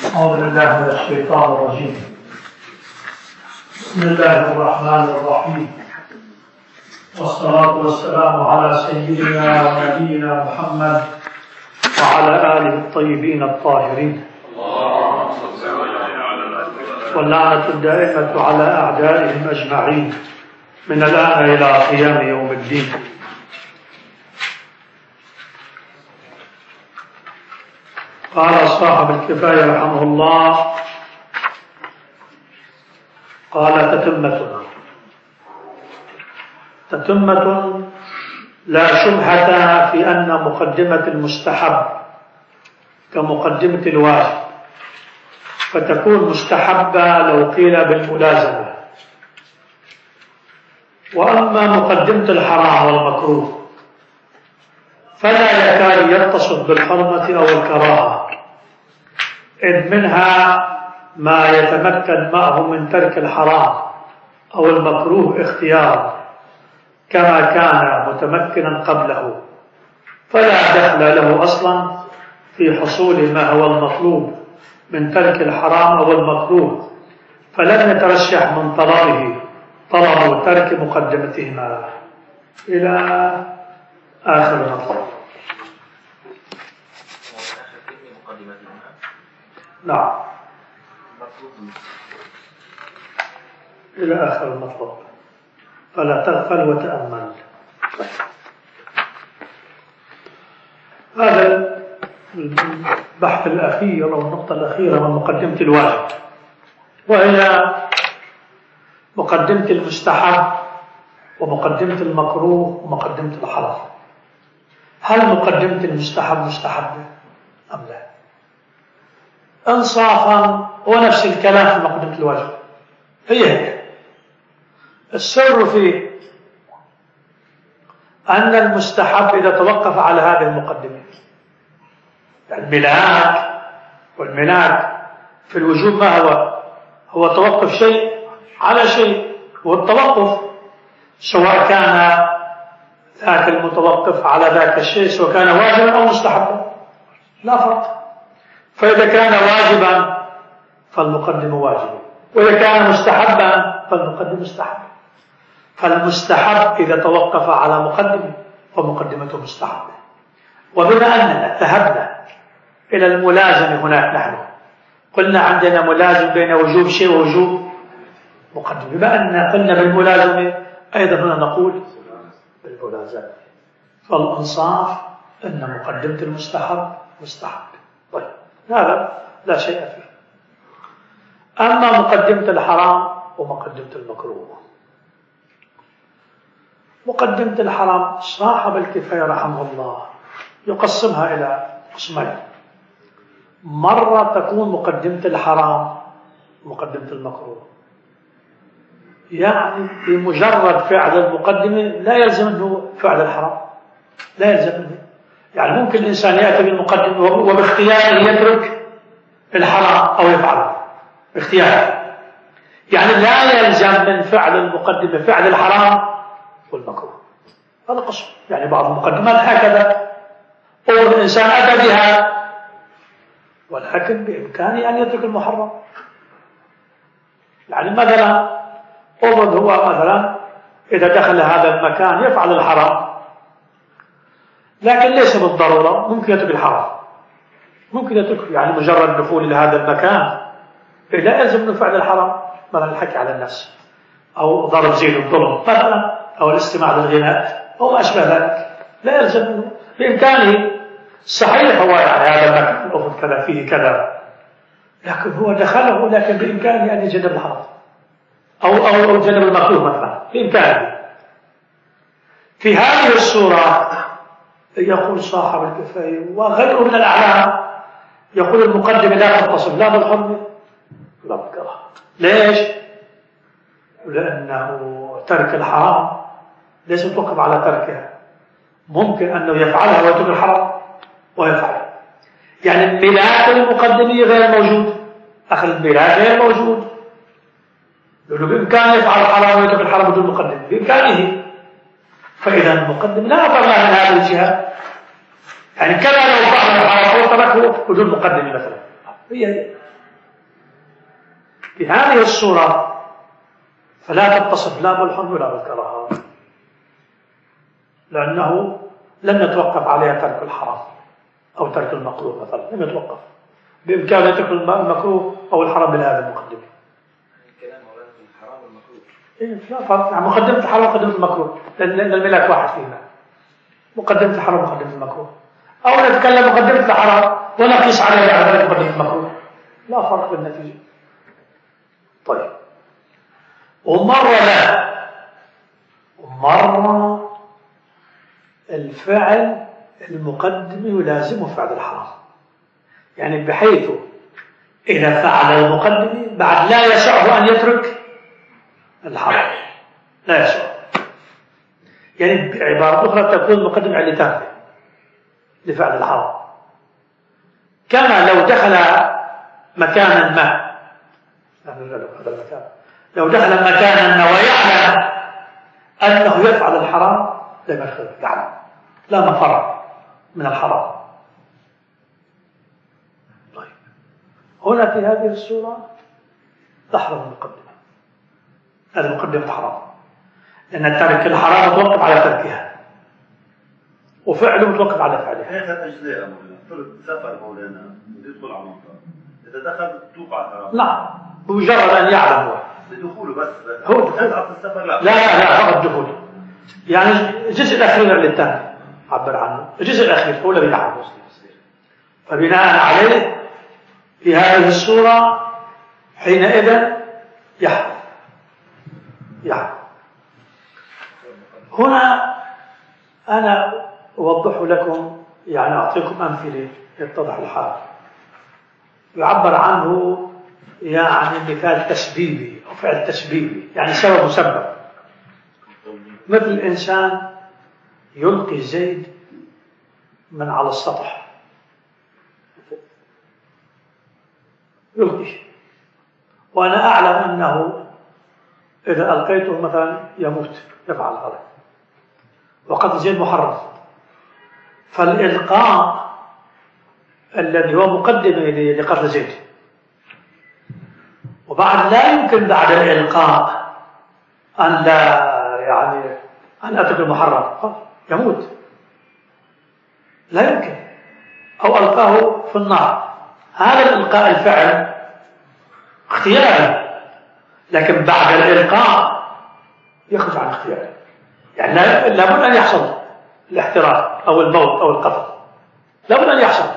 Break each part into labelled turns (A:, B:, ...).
A: أعوذ بالله من الشيطان الرجيم. بسم الله الرحمن الرحيم، والصلاة والسلام على سيدنا ونبينا محمد وعلى آله الطيبين الطاهرين، واللعنة الدائمة على أعدائهم أجمعين من الآن إلى قيام يوم الدين. قال صاحب الكفاية رحمه الله: قال تتمة لا شبهة في أن مقدمة المستحب كمقدمة الواجب، فتكون مستحبة لو قيل بالملازمة. وأما مقدمة الحرام والمكروه فلا يكاد يتصف بالحرمة أو الكراهة، إذ منها ما يتمكن معه من ترك الحرام أو المكروه اختيارا كما كان متمكنا قبله، فلا دخل له أصلا في حصول ما هو المطلوب من ترك الحرام أو المكروه، فلم يترشح من طلبه طلب ترك مقدمتهما إلى آخر المطلب. نعم، إلى آخر المطلب، فلا تغفل وتأمل. هذا البحث الأخير أو النقطة الأخيرة من مقدمة الواجب، وهي مقدمة المستحب ومقدمة المكروه ومقدمة الحرام. هل مقدمة المستحب مستحبة أم لا؟ إنصافا ونفس الكلام في مقدمة الواجب، هي السر في أن المستحب إذا توقف على هذه المقدمة، الملاك والملاك في الوجوب ما هو توقف شيء على شيء، والتوقف سواء كان ذاك المتوقف على ذاك الشيء سواء كان واجبا أو مستحبا لا فرق. فإذا كان واجبا فالمقدم واجب، وإذا كان مستحبا فالمقدم مستحب. فالمستحب إذا توقف على مقدمه فمقدمته مستحبة. وبما أننا ذهبنا إلى الملازمة هناك، نحن قلنا عندنا ملازم بين وجوب شيء ووجوب مقدم، بما أننا قلنا بالملازمة أيضا هنا نقول بالملازمة، فالإنصاف أن مقدمة المستحب مستحب. طيب، هذا لا شيء فيه. أما مقدمة الحرام ومقدمة المكروه، مقدمة الحرام صاحب الكفاية رحمه الله يقسمها إلى قسمين. مرة تكون مقدمة الحرام ومقدمة المكروه، يعني بمجرد فعل المقدمة لا يلزم أنه فعل الحرام، لا يلزم أنه، يعني ممكن الإنسان يأتي بالمقدمة وباختياره يترك الحرام أو يفعله باختياره، يعني لا يلزم من فعل المقدمة فعل الحرام والمكروه. هذا قسم، يعني بعض المقدمات هكذا أو الإنسان أتى بها ولكن بإمكانه أن يترك المحرم. يعني مثلا أفرض هو مثلا إذا دخل هذا المكان يفعل الحرام، لكن ليس بالضرورة، ممكن يترك الحرام، ممكن يترك، يعني مجرد دخول إلى هذا المكان لا يلزم من فعل الحرام، مثلا الحكي على الناس أو ضرب زين الظلم مثلا أو الاستماع للغناء أو ما أشبه ذلك، لا يلزم منه، بإمكانه. صحيح هو يعني هذا المكان أفرض كذا فيه كذا، لكن هو دخله، لكن بإمكانه أن يجنب الحرام أو جنب المكروه مثلا، بإمكانه. في هذه الصورة يقول صاحب الكفاية وغيره من الأعلام يقول المقدمة لا تتصل لا بالحرمة لا بالكراهة. ليش؟ لأنه ترك الحرام ليس يتوقف على تركها، ممكن أنه يفعلها ويترك الحرام ويفعل، يعني الملاك المقدمية غير موجود، أخذ الملاك غير موجود، لأنه بإمكانه يفعل الحرام ويترك الحرام بدون مقدمة، بإمكانه. فإذا المقدم لا أفضل من هذه الجهة، يعني كما لو فعل الحرام أو تركه بدون مقدمة مثلا، هي في هذه الصورة فلا تتصف لا بالحرمة ولا بالكراهة، لأنه لم يتوقف عليها ترك الحرام أو ترك المكروه مثلا، لم يتوقف، بإمكانه يترك المكروه أو الحرام بهذه المقدمة.
B: الكلام مولانا في الحرام والمكروه.
A: لا فرق، يعني مقدمة الحرام ومقدمة المكروه، لأن الملاك واحد فيهما، مقدمة الحرام ومقدمة المكروه. أو نتكلم مقدمة الحرام ونقيس عليها على ذلك مقدمة المكروه، لا فرق بالنتيجة. طيب، ومرة الفعل المقدم يلازمه فعل الحرام، يعني بحيث إذا فعل المقدم بعد لا يسعه أن يترك الحرام، لا يسعه. يعني بعبارة أخرى تكون المقدم علتان لفعل الحرام، كما لو دخل مكانا ما، لو دخل مكانا ما ويعلم أنه يفعل الحرام لم يدخله، يعلم لا مفر من الحرام. طيب، هنا في هذه الصورة تحرم المقدمة، هذه مقدمة حرام، لأن ترك الحرام متوقف على تركها وفعله متوقف على فعلها.
C: هذا أجزاء مولانا، فرض سافر مولانا يدخل على منطقة، إذا دخل توقع الحرام.
A: نعم، بمجرد أن يعلم هو
C: بدخوله بس
A: هو دخول.
C: السفر لا
A: فقط دخول، يعني الجزء الأخير للثاني عبر عنه، الجزء الأخير هو الذي يعلم. فبناء عليه في هذه الصورة حينئذ يحرم. هنا أنا أوضح لكم، يعني أعطيكم أمثلة يتضح الحال. يعبر عنه يعني مثال تسبيبي أو فعل تسبيبي، يعني سبب مسبب، مثل إنسان يلقي زيد من على السطح، يلقي، وأنا أعلم أنه إذا ألقيته مثلا يموت، يفعل هذا، وقد زيد محرم. فالإلقاء الذي هو مقدمة لقتل زيد، وبعد لا يمكن بعد الإلقاء أن لا يعني أن أترك المحرم، يموت، لا يمكن. أو ألقاه في النار، هذا الإلقاء الفعل اختياري، لكن بعد الإلقاء يخرج عن اختياره، يعني لابد أن يحصل الاحتراق أو الموت أو القتل، لابد أن يحصل.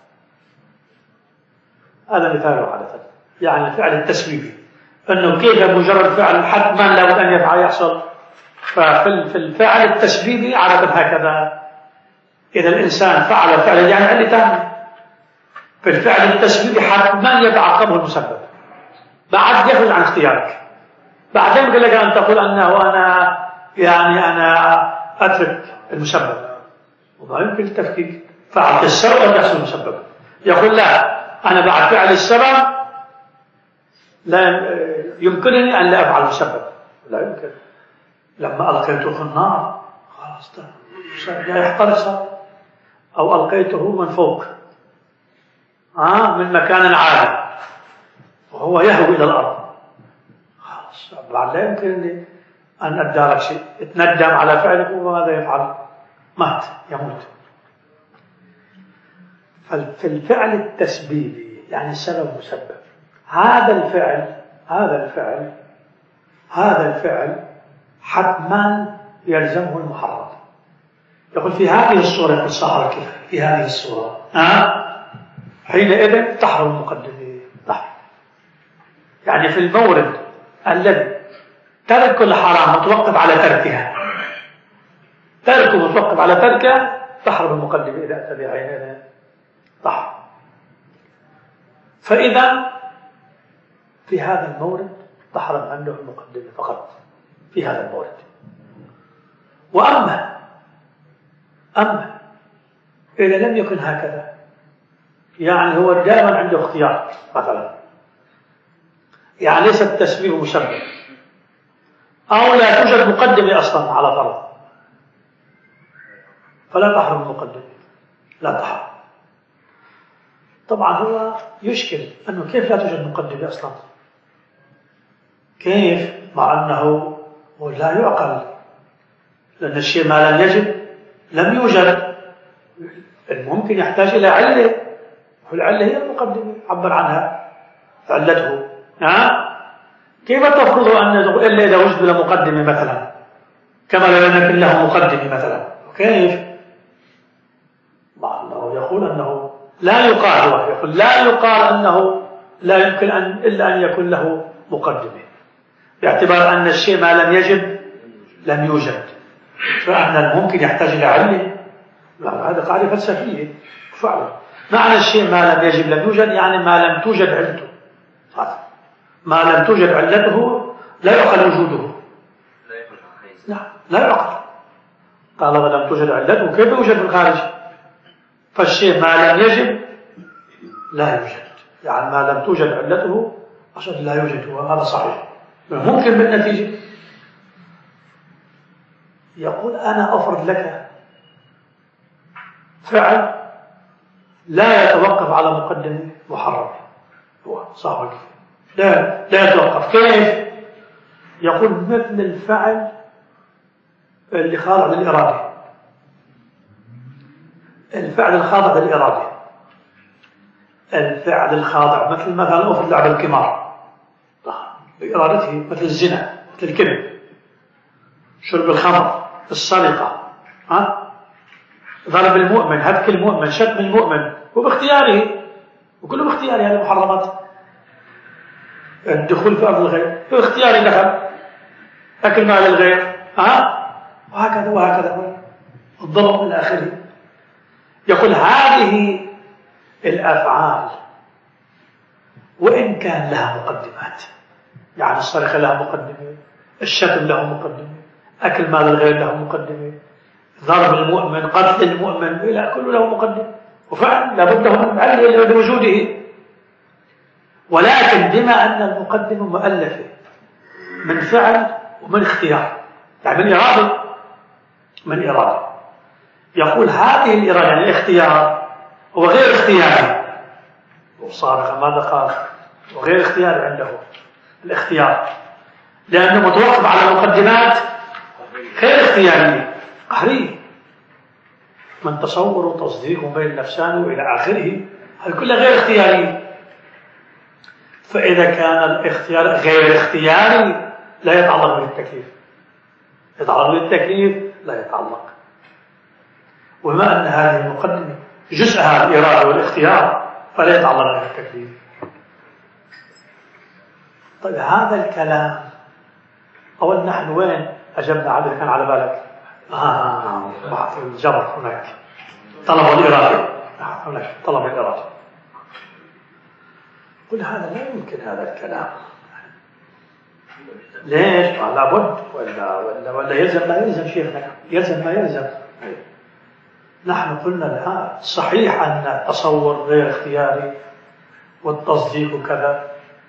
A: هذا مثال حدث، يعني الفعل التسبيبي، أنه كيف مجرد فعل حتما لابد أن يحصل. ففي الفعل التسبيبي عادة هكذا، إذا الإنسان فعل فعلا يعني علتان، في الفعل التسبيبي حتما يتعقبه المسبب، بعد يخرج عن اختيارك. بعد يمكن لك أن تقول أنه أنا أترك المسبب، وما يمكن التفكيك، فعلت السبب أن يحصل المسبب. يقول لا، أنا بعد فعل السبب لا يمكنني أن لا أفعل المسبب، لا يمكن. لما ألقيته في النار خلاص لا يحترس، أو ألقيته من فوق من مكان عالي وهو يهوي إلى الأرض، خلاص بعد لا يمكن أن أدارك شيء، يتندم على فعله وماذا يفعل؟ مات، يموت. ففي الفعل التسبيبي يعني السبب مسبب، هذا الفعل حتما يلزمه المحرم. يقول في هذه الصورة، في الصحراء كيف في هذه الصورة حينئذ تحرم المقدمة، يعني في المورد الذي ترك الحرام متوقف على تركها، تركه متوقف على تركها، تحرم المقدمة إذا أتى بعينها تحرم. فإذا في هذا المورد تحرم عنه المقدمة فقط في هذا المورد. وأما إذا لم يكن هكذا، يعني هو دائما عنده اختيار مثلا، يعني ليس التسبيب مسبب، أو لا توجد مقدمة أصلا على فرض، فلا تحرم المقدمة، لا تحرم. طبعا هو يشكل أنه كيف لا توجد مقدمة أصلا، كيف؟ مع أنه لا يعقل، لأن الشيء ما لم يجب لم يوجد. الممكن يحتاج إلى علة، والعلة هي المقدمة عبر عنها علته. كيف تفرض أن إلا إذا وجد له مقدمة مثلا، كما لو لم يكن له مقدمة مثلا؟ كيف؟ مع أنه يقول أنه لا يقال، هو يقول لا يقال أنه لا يمكن إلا أن يكون له مقدمة، باعتبار أن الشيء ما لم يجب لم يوجد، فأن الممكن يحتاج إلى علة. هذا قاعدة فلسفية فعلا. معنى الشيء ما لم يجب لم يوجد يعني ما لم توجد علته. ما لم توجد علته لا يعقل وجوده. نعم لا يعقل. طالما لم توجد علته كيف يوجد في الخارج؟ فالشيء ما لم يجب لا يوجد، يعني ما لم توجد علته عشان لا يوجد، هذا صحيح. ممكن بالنتيجة يقول أنا أفرض لك فعل لا يتوقف على مقدمة محرمة، هو صعب لا يتوقف. كيف؟ يقول مثل الفعل اللي خاضع للإرادة، الفعل الخاضع للإرادة، الفعل الخاضع مثلا أفرض لعب القمار بإرادته، مثل الزنا، مثل الكذب، شرب الخمر، السرقة، ضرب المؤمن، هتك المؤمن، شتم المؤمن، وباختياره، وكله باختياره. هذه محرمات. الدخول في أرض الغير باختياره، دخل، أكل مال الغير، وهكذا وهكذا، الضرب إلى آخره. يقول هذه الأفعال وإن كان لها مقدمات، يعني السرقة لها مقدمة، الشتم له مقدمة، أكل مال الغير له مقدمة، ضرب المؤمن، قتل المؤمن، إلى كله له مقدمة، وفعل لابد من علة لوجوده. ولكن بما أن المقدمة مؤلفة من فعل ومن اختيار، يعني من إرادة، يقول هذه الإرادة، يعني الاختيار هو غير اختياري، وصارخ ماذا قال؟ وغير اختياري عنده الاختيار، لأنه متوقف على مقدمات غير اختيارية قهرية، من تصور وتصديق بين النفسان وإلى آخره، هذه كلها غير اختيارية. فإذا كان الاختيار غير اختياري لا يتعلق بالتكليف، يتعلق بالتكليف لا يتعلق. وما أن هذه المقدمة جزءها الإرادة والاختيار فلا يتعلق بالتكليف. طيب هذا الكلام أول نحن وين أجبنا عليه؟ كان على بالك بحث الجبر هناك، طلب الإرادة، هناك طلب الإرادة. قل هذا لا يمكن هذا الكلام. ليش؟ لابد ولا يلزم ما يلزم شيخنا، يلزم ما يلزم. نحن قلنا الآن صحيح أن التصور غير اختياري والتصديق وكذا،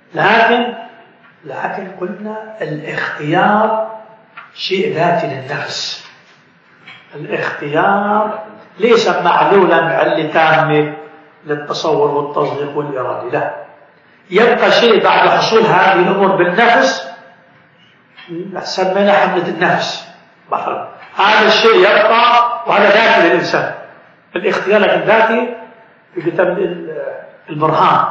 A: لكن قلنا الاختيار شيء ذاتي للنفس. الاختيار ليس معلولا بعلة تامة للتصور والتصديق والإرادة، لا، يبقى شيء بعد حصول هذه الأمور بالنفس، سمينا حملة النفس مثلا، هذا الشيء يبقى وهذا ذاتي للإنسان. الاختيار لكن ذاتي في كتاب البرهان،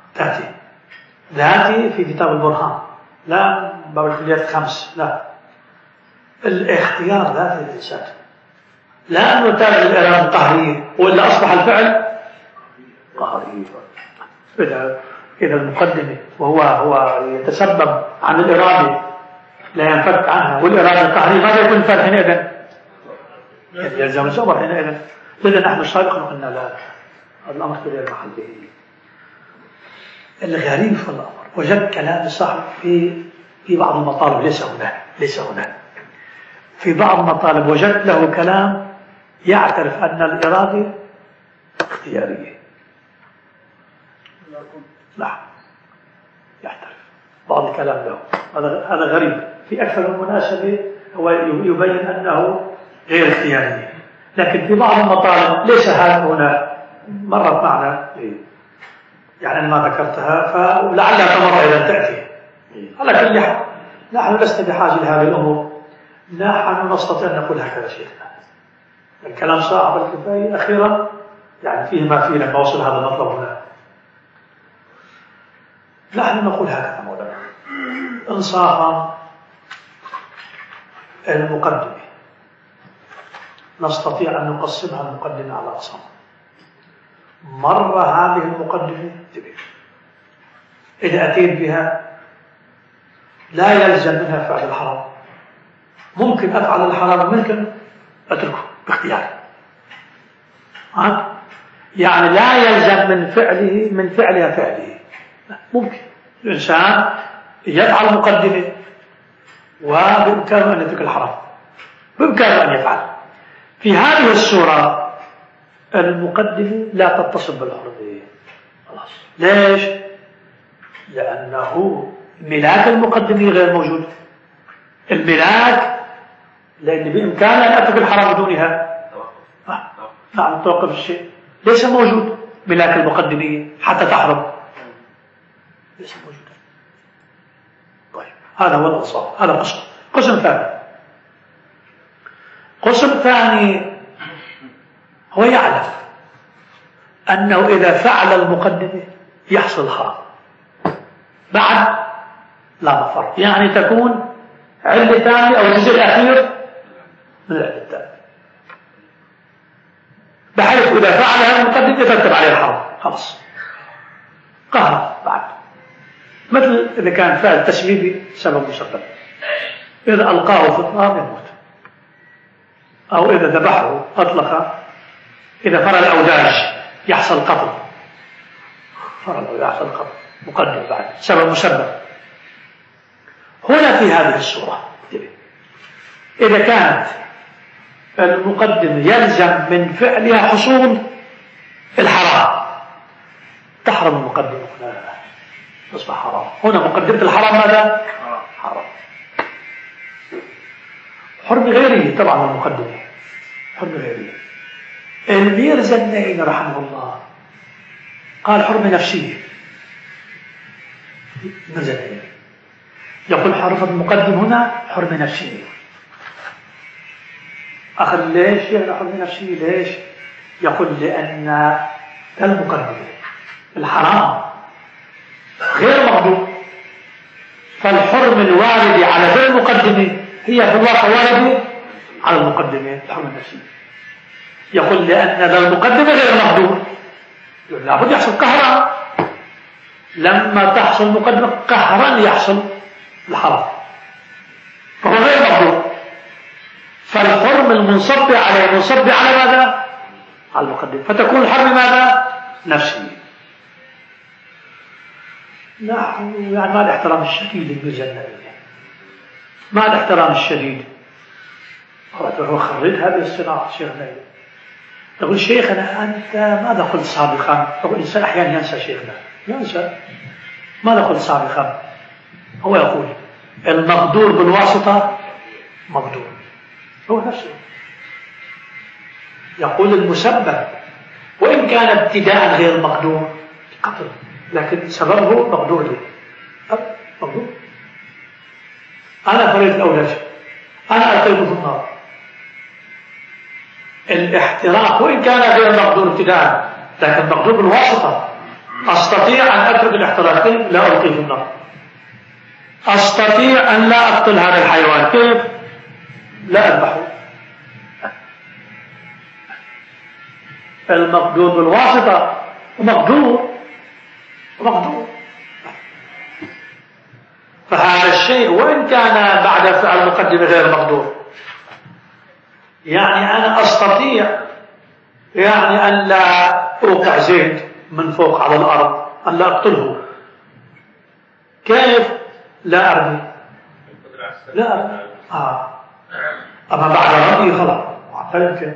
A: ذاتي في كتاب البرهان، لا باب الكليات الخمس، لا، الاختيار ذاتي للإنسان، لأنه تابع للإرادة القهرية، وإلا أصبح الفعل قهري. إذا المقدمة وهو يتسبب عن الإرادة لا ينفك عنها، والإرادة القهرية ماذا يكون الفعل حينئذ؟ يلزم الجبر حينئذ. لذا نحن سابقا قلنا لا، هذا الأمر في غير محله. الغريب في الأمر وجد كلام صاحب في بعض المطالب، ليس هنا في بعض المطالب وجدت له كلام يعترف أن الإرادة اختيارية. نعم يعترف بعض الكلام له، هذا غريب. في أكثر من مناسبة هو يبين أنه غير اختياري، لكن في بعض المطالب ليس هذا هنا، مرت معنا يعني ما ذكرتها، فلعلها تمر إذا تأتي. على كل حال نحن لسنا بحاجة لهذه الأمور، نحن نستطيع أن نقول هكذا شيخنا. الكلام صعب الكفاية أخيرا يعني فيه ما فيه لما وصل هذا المطلب هنا. نحن نقول هكذا مولانا إنصافا، المقدمة نستطيع أن نقسمها المقدمة على أقسام. مرة هذه المقدمة إذا أتيت بها لا يلزم منها فعل الحرام، ممكن أفعل الحرام ممكن أتركه باختياري. يعني لا يلزم من فعلها فعله. ممكن الإنسان يفعل مقدمة وبإمكانه أن يترك الحرام، بإمكانه أن يفعل. في هذه الصورة المقدمة لا تتصل بالحرمة. خلاص. ليش؟ لأنه ملاك المقدمة غير موجود. الملاك لأن بإمكانه أن أترك الحرام بدونها. نعم، توقف الشيء ليس موجود. ملاك المقدمية حتى تحرم ليس موجود. طيب، هذا هو الإنصاف. هذا قسم. قسم ثاني. قسم ثاني هو يعلم أنه إذا فعل المقدمة يحصل الحرام بعد لا مفر، يعني تكون علة ثانية أو الجزء الأخير من العلة الثانية، بحيث إذا فعل هذا المقدمة يترتب عليه الحرام خلاص قهر بعد. مثل إذا كان فعل تسبيبي سبب مسبب، إذا ألقاه في النار يموت، أو إذا ذبحه أطلق، إذا فرى الأوداج يحصل قتل، فرى الأوداج يحصل قتل مقدم بعد سبب مسبب. هنا في هذه الصورة إذا كانت المقدمة يلزم من فعلها حصول الحرام تحرم المقدمة، هنا تصبح حرام. هنا مقدمة الحرام ماذا؟ حرام. حرم غيره طبعا المقدمة، حرم غيره. الميرزا النعيمي رحمه الله قال حرمة نفسية. الميرزا النعيمي يقول حرف المقدم هنا حرمة نفسية. أخذ ليش يعني حرمة نفسية؟ ليش؟ يقول لأن المقدمة الحرام غير مقدور، فالحرم الوارد على غير المقدمة هي في الواقع واردة على المقدمة الحرمة النفسية. يقول لأن المقدمة غير مقدور، لابد يحصل قهرا. لما تحصل مقدمة قهرا يحصل الحرام، فهو غير مقدور. فالحرم المنصب عليه منصب على ماذا؟ على المقدمة، فتكون الحرم ماذا؟ نفسي. نحن يعني ما الاحترام الشديد للميرزا، ما الاحترام الشديد. هو خريج هذه الصناعة شيخنا. تقول شيخنا أنت ماذا قلت سابقا؟ تقول الإنسان أحيانا ينسى شيخنا، ينسى ماذا قلت سابقا. هو يقول المقدور بالواسطة مقدور، هو نفسه. يقول المسبب وإن كان ابتداء غير مقدور قتل، لكن سببه مقدور لي. مقدور. أنا فريت الأولاد، أنا ألقيته في النار. الاحتراق وإن كان غير مقدور ابتداء لكن مقدور بالواسطة. أستطيع أن أترك الاحتراقين لا ألقيه في النار، أستطيع أن لا أقتل هذا الحيوان، كيف؟ لا أذبحه. المقدور بالواسطة مقدور. فهذا الشيء وإن كان بعد فعل مقدمة غير مقدور، يعني أنا أستطيع يعني أن لا أوقع زيد من فوق على الأرض، أن لا أقتله. كيف؟ لا أرمي، لا أرمي. أما بعد رمي خلاص لا يمكن.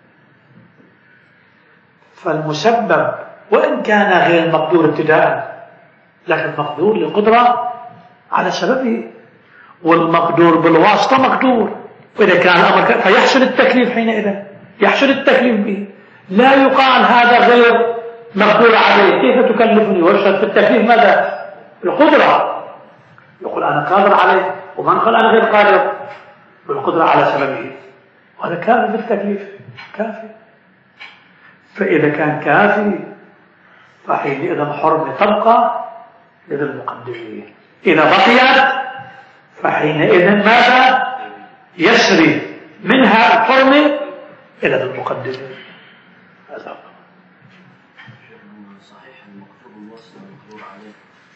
A: فالمسبب وإن كان غير مقدور ابتداء لكن مقدور للقدرة على سببه، والمقدور بالواسطة مقدور. وإذا كان الأمر فيحصل التكليف حينئذ، يحصل التكليف به. لا يقال هذا غير مقدور عليه، كيف تكلفني؟ ويشترط في التكليف ماذا؟ القدرة. يقول أنا قادر عليه ومن قال أنا غير قادر بالقدرة على سببه، وهذا كافي بالتكليف، كافي. فإذا كان كافي فحينئذ حرمة تبقى لذي المقدمين، إذا بقيت فحينئذ ماذا؟ يسري منها الحرمة إلى ذي المقدمين. هذا
B: صحيح المكتوب الوصل والمقدور عليه،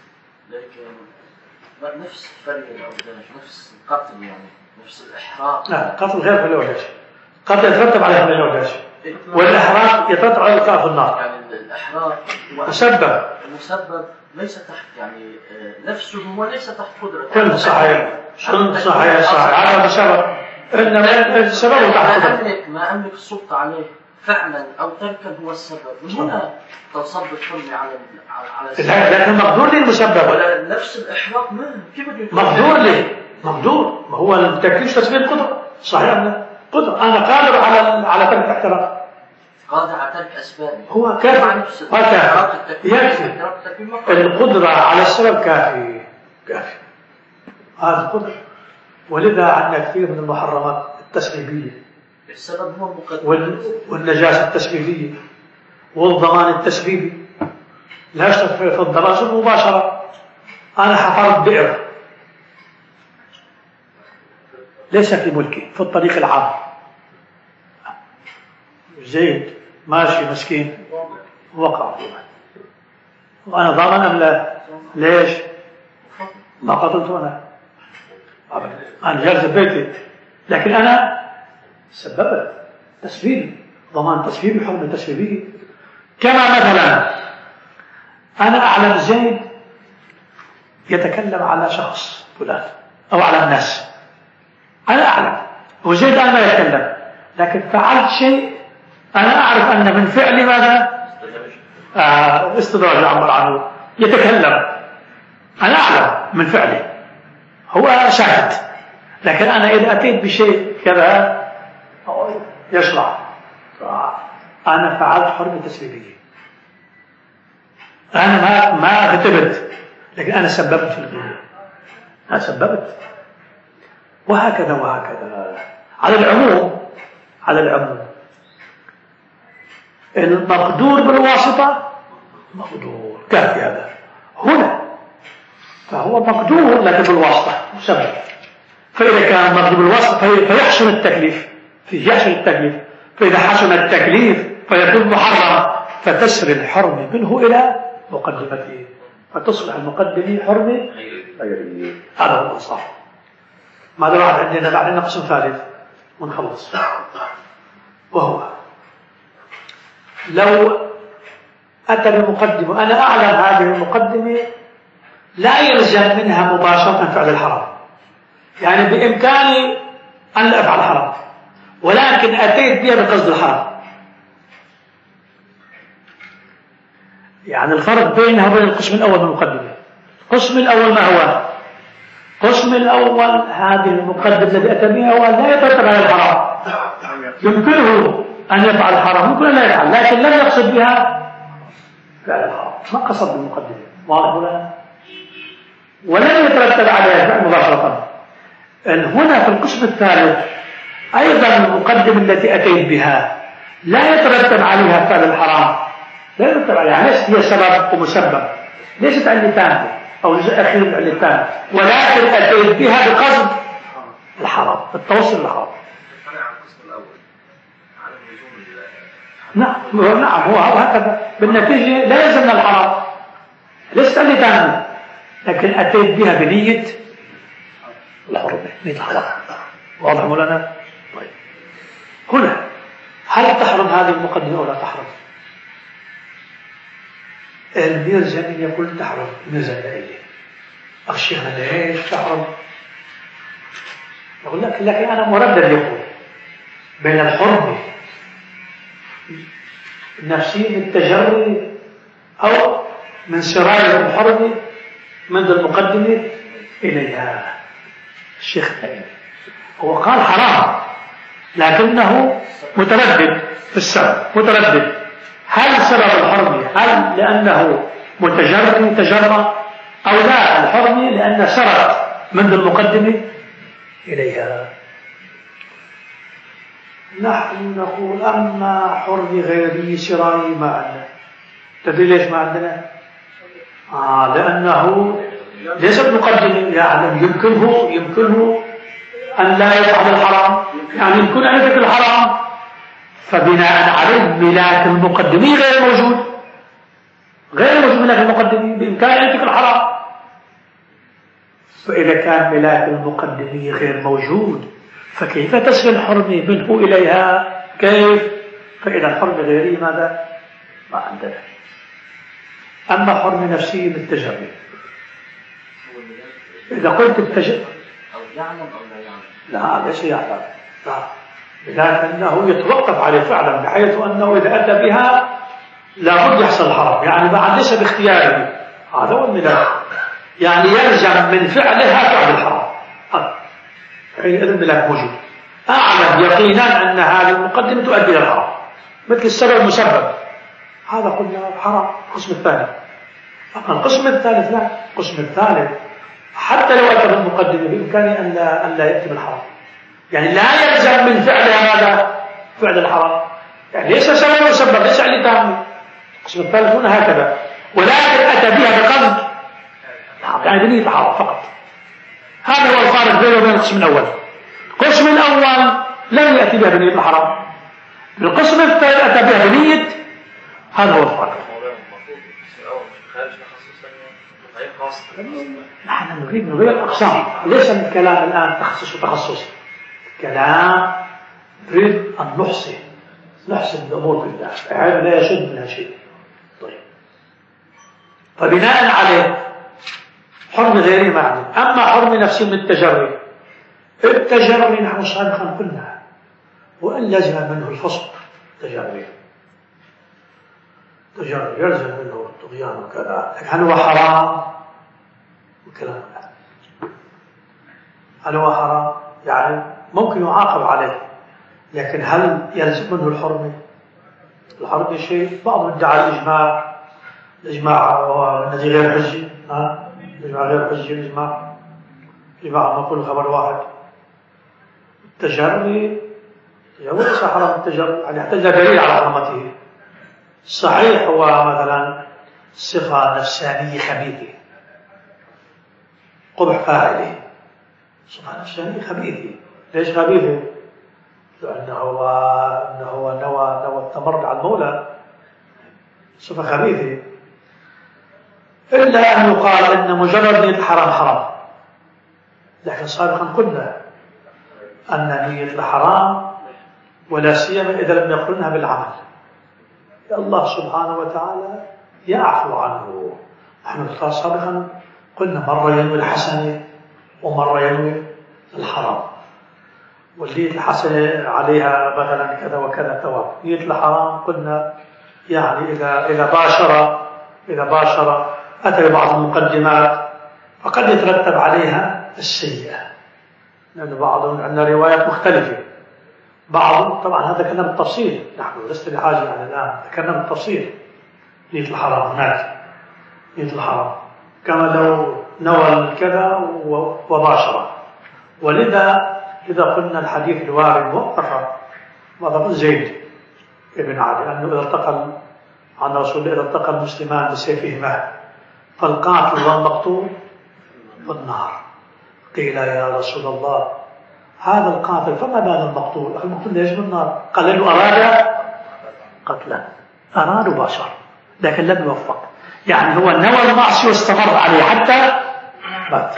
B: لكن نفس فرق الأوداج، نفس القتل يعني، نفس الإحراق.
A: لا، قتل غير في الأوداج، قتل يترتب عليه من الأوداج، والإحراق يترتب على الإلقاء في النار.
B: يعني الإحراق مسبب ليس تحت يعني نفسه وليس تحت قدرته.
A: كل صحيح، صحيح على بسبب إنما السبب تحت قدرته.
B: ما أملك السلطة عليه فعلا أو تركا هو السبب، من هنا تصب الحرمة على السبب.
A: لكن مقدور لي المسبب
B: ولا نفس الإحراق كيف
A: مقدور لي، مقدور. ما هو التكليف تسبيل القدرة، صحيح قدرة. أنا قادر على ترك الاحتراق،
B: قادر على ترك أسبابه.
A: هو كافي، يكفي القدرة على السبب، كافي. هذا القدرة. ولذا عندنا كثير من المحرمات التسبيبية،
B: السبب هو مقدم،
A: والنجاسة التسبيبية والضمان التسبيبي. لا يشترط في الضمان مباشرة. أنا حفرت بئر ليس في ملكي في الطريق العام، زيد ماشي مسكين وقع فيه، وأنا ضامن أم لا؟ ليش؟ ما قتلته أنا أبدا، أنا جالس في بيتي، لكن أنا سببت تسبيبي، ضمان تسبيبي، حكم تسبيبي. كما مثلا أنا أعلم زيد يتكلم على شخص فلان أو على الناس، أنا أعلم وزيد أنا ما يتكلم، لكن فعلت شيء أنا أعرف أن من فعلي ماذا؟ استدراج يعبر عنه، يتكلم، أنا أعلم من فعلي، هو شاهد، لكن أنا إذا أتيت بشيء كذا يشرع، أنا فعلت حرمة تسبيبية، أنا ما كتبت، لكن أنا سببت في الدنيا، أنا سببت، وهكذا وهكذا. على العموم المقدور بالواسطة مقدور، كافي هذا هنا، فهو مقدور لكن بالواسطة مسبب. فإذا كان مقدور بالواسطة فيحسن التكليف، فإذا حسن التكليف فيكون محرم، فتسري الحرم منه إلى مقدمته، فتصبح المقدمة حرمة غيرية. هذا هو الأصح. ماذا بعد عندنا قسم ثالث ونخلص، وهو لو أتى بمقدمة أنا أعلم هذه المقدمة لا يلزم منها مباشرة فعل الحرام، يعني بإمكاني أن لا أفعل الحرام، ولكن أتيت بها بقصد الحرام. يعني الفرق بينها وبين القسم الأول من المقدمة. القسم الأول ما هو؟ القسم الأول هذه المقدمة التي أتى بها هو لا يترتب على الحرام، يمكنه أن يفعل الحرام، يمكن أن لا يفعل، لكن لم يقصد بها فعل الحرام، ما قصد بالمقدمة، واضح ولا؟ ولم يترتب عليها فعل مباشرة. هنا في القسم الثالث أيضا المقدمة التي أتيت بها لا يترتب عليها فعل الحرام، لا يترتب عليها، ليست هي سبب ومسبب، ليست علتان أو جزء أخير من علتان، ولكن أتيت بها بقصد الحرام، التوصل للحرام. نعم هو هكذا بالنتيجة لا يلزمنا الحرام، ليست علتان، لكن أتيت بها بنية الحرمة، نية الحرام. واضح مولانا؟ طيب هنا هل تحرم هذه المقدمة أو لا تحرم؟ الملزم أن يقول تحرم، ملزم إليه. أخشيها ليش تحرم؟ يقول لك لكن أنا مردد يقول بين الحرمة النفسية من التجري أو من سراية الحرمة منذ المقدمة إليها. الشيخ هو قال حرام لكنه متردد في السبب، متردد هل سبب الحرمة هل لأنه متجرى أو لا الحرمة لأن سرت منذ المقدمة إليها. نحن نقول أما حر غيري سرائي ما عندنا. تدري ليش ما عندنا؟ لأنه ليست مقدمة. يعني يمكنه أن لا يفعل الحرام، يعني يمكن أن يترك الحرام، فبناء عليه ملاك المقدمة غير موجود ملاك المقدمة، بإمكان أن يترك الحرام. فإذا كان ملاك المقدمة غير موجود فكيف تسري الحرمة منه إليها؟ كيف؟ فإذا الحرمة غيرية ماذا؟ ما عندنا. أما حرمة نفسية بالتجربة، إذا قلت التجربة
B: أو يعلم أو لا يعلم،
A: لا ليس يعلم، لا، لكنه يتوقف عليه فعلا، بحيث أنه إذا أتى بها لابد يحصل الحرام، يعني بعد ليس باختياره. هذا هو الملاك، يعني يلزم من فعلها فعل الحرام. حينئذ الملاك موجود. أعلم يقينا أن هذه المقدمة تؤدي إلى الحرام، مثل السبب المسبب، هذا قلنا حرام. القسم الثاني. أما القسم الثالث لا، القسم الثالث حتى لو أتى بالمقدمة بإمكانه أن لا يأتي بالحرام، يعني لا يلزم من فعلها هذا فعل الحرام، يعني ليس سبب مسبب، ليس علة تامة. القسم الثالث هنا هكذا، ولكن أتى بها بقصد، يعني بنية الحرام فقط. هذا هو الفارق بينه وبين القسم الأول. القسم الأول لم يأتي بها بنية الحرام، القسم الثالث أتى بها بنية. هذا هو الفارق. نحن نريد نغير الأقسام، ليس من كلام الآن تخصص وتخصص، كلام نريد أن نحسن الأمور بالله، العلم لا يشد منها شيء. طيب، فبناء عليه حرم غيري معلوم. أما حرم نفسي من التجري نحن سابقا قلنا وأن لزم منه الفسق. تجري يلزم منه الطغيان وكذا، لكن هل هو حرام؟ وكلام هل هو حرام؟ يعني ممكن يعاقب عليه، لكن هل يلزم منه الحرمة؟ الحرمة شيء، بعض ادعى الإجماع هو الذي غير حجي، الإجماع غير حجي، الإجماع نقول خبر واحد. التجري ليس حرام التجري، يعني يحتاج دليل على حرمته. صحيح هو مثلا صفة نفسانية خبيثة، قبح فاعله، صفة نفسانية خبيثة. ليش خبيثة؟ لأنه نوى التمرد على المولى، صفة خبيثة. إلا أن يقال أن مجرد نية الحرام حرام، لكن سابقا قلنا أن نية الحرام ولا سيما إذا لم يقرنها بالعمل الله سبحانه وتعالى يعفو عنه. نحن سابقا قلنا مرة ينوي الحسنة ومرة ينوي الحرام، والنية الحسنة عليها مثلا كذا وكذا ثواب. نية الحرام قلنا يعني إذا باشر أتى ببعض المقدمات فقد يترتب عليها السيئة، لأن بعضهم عندنا روايات مختلفة. بعض طبعا هذا كنا بالتفصيل، نحن لست بحاجة يعني الآن، ذكرنا بالتفصيل نية الحرام. هناك نية الحرام كما لو نوى كذا وباشر. ولذا إذا قلنا الحديث الوارد وثق زيد بن علي أنه إذا التقى عن رسول الله إذا التقى المسلمان بسيفهما فالقاتل والمقتول والنار. قيل يا رسول الله هذا القاتل فما بال المقتول؟ المقتول ليش بالنار؟ قال انه اراد قتلا، اراد وباشر لكن لم يوفق، يعني هو نوى المعصيه واستمر عليه حتى مات.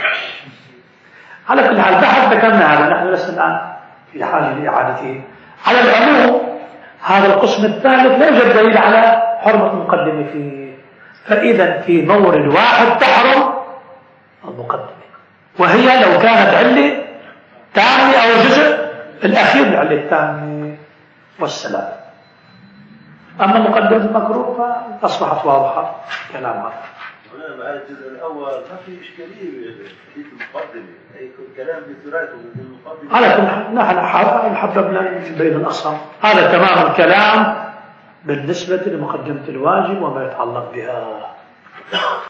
A: على كل حال بحث ذكرنا هذا، نحن لسنا الان في حاجه لاعادته. على العموم هذا القسم الثالث لا يوجد دليل على حرمه المقدمه فيه، فاذا في مورد واحد تحرم المقدمه، وهي لو كانت عله تامة أو جزء الأخير لعلة التامة والسلام. أما المقدمة المكروه فأصبحت واضحة كلامها.
C: هنا مع الجزء الأول ما في إشكالية في المقدمة، أي كلام بسرعته من المقدمة. على
A: كل نحن حببنا بين الأقسام، هذا تمام الكلام بالنسبة لمقدمة الواجب وما يتعلق بها.